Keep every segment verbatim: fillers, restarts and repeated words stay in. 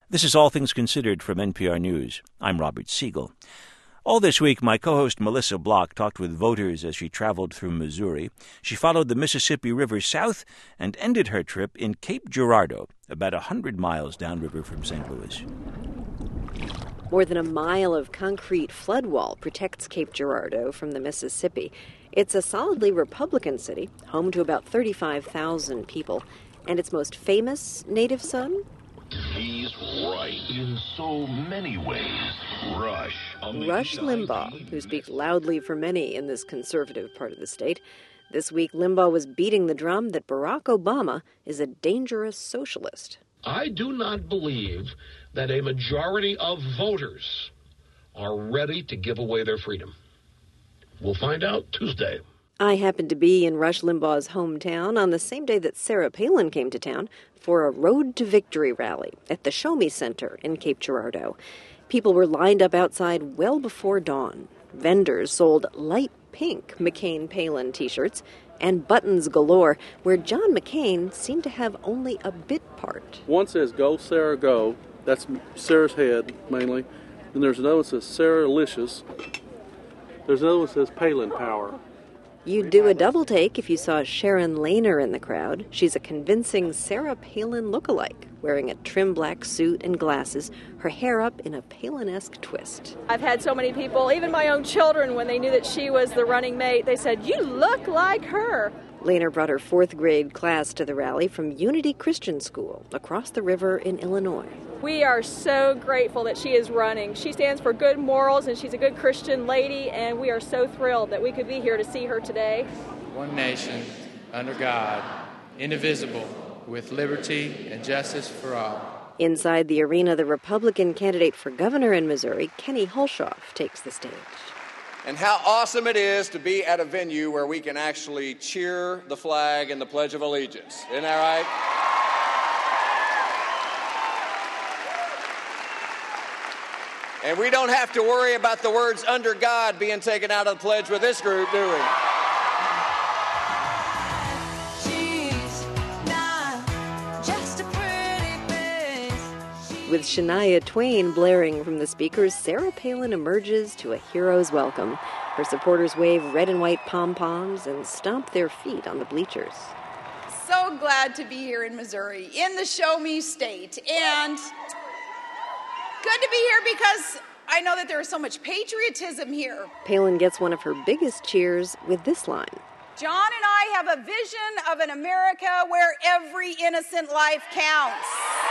This is All Things Considered from N P R News. I'm Robert Siegel. All this week, my co-host Melissa Block talked with voters as she traveled through Missouri. She followed the Mississippi River south and ended her trip in Cape Girardeau, about one hundred miles downriver from Saint Louis. More than a mile of concrete flood wall protects Cape Girardeau from the Mississippi. It's a solidly Republican city, home to about thirty-five thousand people. And its most famous native son? He's right in so many ways. Rush. Rush Limbaugh, who speaks loudly for many in this conservative part of the state. This week, Limbaugh was beating the drum that Barack Obama is a dangerous socialist. I do not believe that a majority of voters are ready to give away their freedom. We'll find out Tuesday. I happened to be in Rush Limbaugh's hometown on the same day that Sarah Palin came to town for a Road to Victory rally at the Show Me Center in Cape Girardeau. People were lined up outside well before dawn. Vendors sold light pink McCain-Palin t-shirts and buttons galore, where John McCain seemed to have only a bit part. One says, "Go, Sarah, go." That's Sarah's head, mainly. Then there's another one that says, "Sarah-licious." There's another one that says, "Palin Power." You'd do a double take if you saw Sharon Lehner in the crowd. She's a convincing Sarah Palin lookalike, wearing a trim black suit and glasses, her hair up in a Palin-esque twist. I've had so many people, even my own children, when they knew that she was the running mate, they said, "You look like her." Lehner brought her fourth grade class to the rally from Unity Christian School across the river in Illinois. We are so grateful that she is running. She stands for good morals, and she's a good Christian lady, and we are so thrilled that we could be here to see her today. One nation, under God, indivisible, with liberty and justice for all. Inside the arena, the Republican candidate for governor in Missouri, Kenny Hulshoff, takes the stage. And how awesome it is to be at a venue where we can actually cheer the flag and the Pledge of Allegiance. Isn't that right? And we don't have to worry about the words "under God" being taken out of the pledge with this group, do we? With Shania Twain blaring from the speakers, Sarah Palin emerges to a hero's welcome. Her supporters wave red and white pom-poms and stomp their feet on the bleachers. So glad to be here in Missouri, in the Show Me state. And good to be here because I know that there is so much patriotism here. Palin gets one of her biggest cheers with this line. John and I have a vision of an America where every innocent life counts.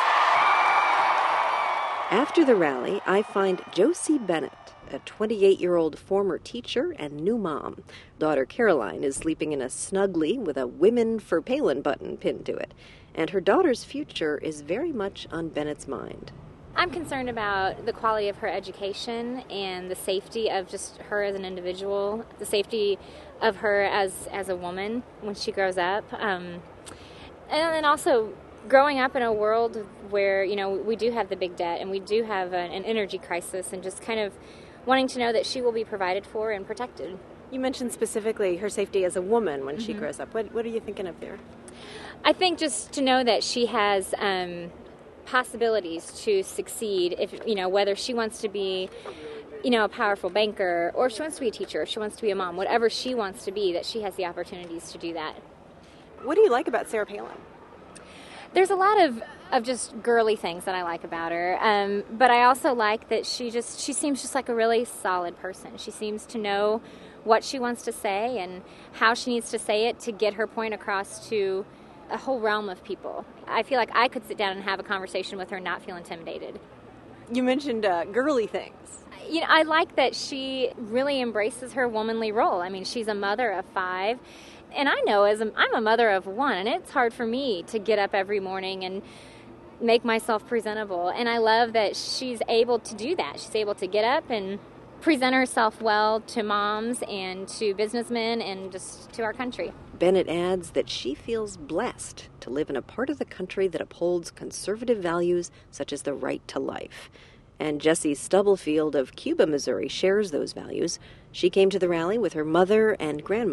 After the rally, I find Josie Bennett, a twenty-eight-year-old former teacher and new mom. Daughter Caroline is sleeping in a Snugly with a Women for Palin button pinned to it. And her daughter's future is very much on Bennett's mind. I'm concerned about the quality of her education and the safety of just her as an individual, the safety of her as, as a woman when she grows up. Um, and, and also growing up in a world where, you know, we do have the big debt and we do have an, an energy crisis, and just kind of wanting to know that she will be provided for and protected. You mentioned specifically her safety as a woman when mm-hmm. she grows up. What, what are you thinking of there? I think just to know that she has um, possibilities to succeed, if, you know, whether she wants to be, you know, a powerful banker, or if she wants to be a teacher, if she wants to be a mom, whatever she wants to be, that she has the opportunities to do that. What do you like about Sarah Palin? There's a lot of, of just girly things that I like about her, um, but I also like that she just she seems just like a really solid person. She seems to know what she wants to say and how she needs to say it to get her point across to a whole realm of people. I feel like I could sit down and have a conversation with her and not feel intimidated. You mentioned uh, girly things. You know, I like that she really embraces her womanly role. I mean, she's a mother of five. And I know as a, I'm a mother of one, and it's hard for me to get up every morning and make myself presentable. And I love that she's able to do that. She's able to get up and present herself well to moms and to businessmen and just to our country. Bennett adds that she feels blessed to live in a part of the country that upholds conservative values such as the right to life. And Jessie Stubblefield of Cuba, Missouri, shares those values. She came to the rally with her mother and grandmother.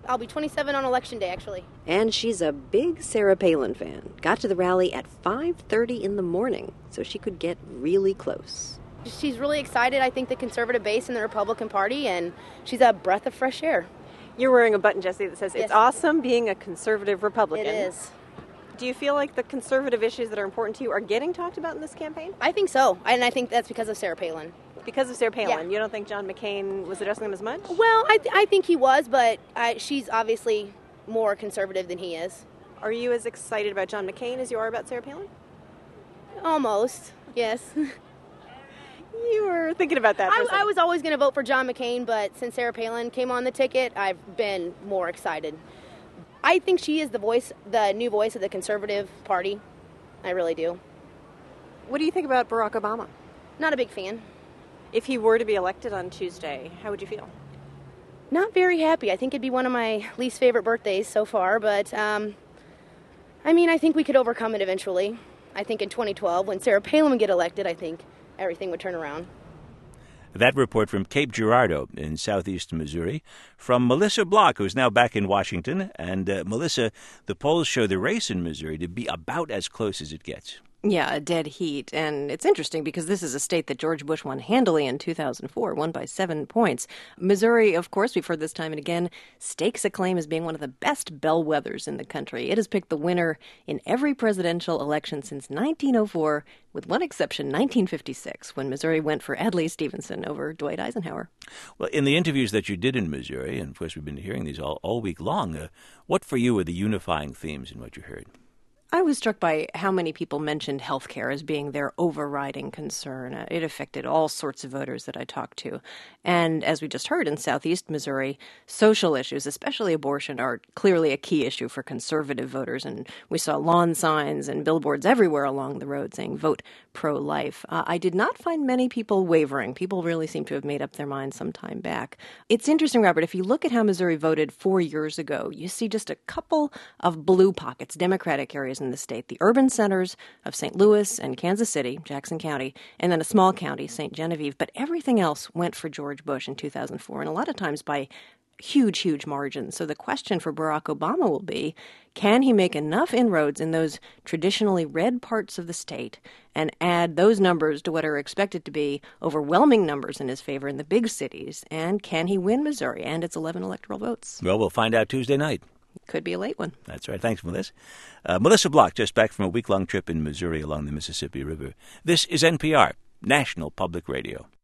I'll be twenty-seven on Election Day, actually. And she's a big Sarah Palin fan. Got to the rally at five thirty in the morning so she could get really close. She's really excited, I think, the conservative base in the Republican Party, and she's a breath of fresh air. You're wearing a button, Jesse, that says, Yes. It's awesome being a conservative Republican. It is. Do you feel like the conservative issues that are important to you are getting talked about in this campaign? I think so, and I think that's because of Sarah Palin. Because of Sarah Palin? Yeah. You don't think John McCain was addressing them as much? Well, I, th- I think he was, but I, she's obviously more conservative than he is. Are you as excited about John McCain as you are about Sarah Palin? Almost, yes. You were thinking about that for a I, second. I was always going to vote for John McCain, but since Sarah Palin came on the ticket, I've been more excited. I think she is the voice, the new voice of the conservative party. I really do. What do you think about Barack Obama? Not a big fan. If he were to be elected on Tuesday, how would you feel? Not very happy. I think it'd be one of my least favorite birthdays so far, but um, I mean, I think we could overcome it eventually. I think in twenty twelve, when Sarah Palin would get elected, I think everything would turn around. That report from Cape Girardeau in southeast Missouri from Melissa Block, who's now back in Washington. And uh, Melissa, the polls show the race in Missouri to be about as close as it gets. Yeah, a dead heat. And it's interesting because this is a state that George Bush won handily in two thousand four, won by seven points. Missouri, of course, we've heard this time and again, stakes a claim as being one of the best bellwethers in the country. It has picked the winner in every presidential election since nineteen oh four, with one exception, nineteen fifty-six, when Missouri went for Adlai Stevenson over Dwight Eisenhower. Well, in the interviews that you did in Missouri, and of course we've been hearing these all, all week long, uh, what for you were the unifying themes in what you heard? I was struck by how many people mentioned health care as being their overriding concern. Uh, It affected all sorts of voters that I talked to. And as we just heard in southeast Missouri, social issues, especially abortion, are clearly a key issue for conservative voters. And we saw lawn signs and billboards everywhere along the road saying, vote pro-life. Uh, I did not find many people wavering. People really seem to have made up their minds some time back. It's interesting, Robert, if you look at how Missouri voted four years ago, you see just a couple of blue pockets, Democratic areas in the state, the urban centers of Saint Louis and Kansas City, Jackson County, and then a small county, Saint Genevieve. But everything else went for George Bush in two thousand four, and a lot of times by huge, huge margins. So the question for Barack Obama will be, can he make enough inroads in those traditionally red parts of the state and add those numbers to what are expected to be overwhelming numbers in his favor in the big cities? And can he win Missouri and its eleven electoral votes? Well, we'll find out Tuesday night. Could be a late one. That's right. Thanks, Melissa. Uh, Melissa Block, just back from a week-long trip in Missouri along the Mississippi River. This is N P R, National Public Radio.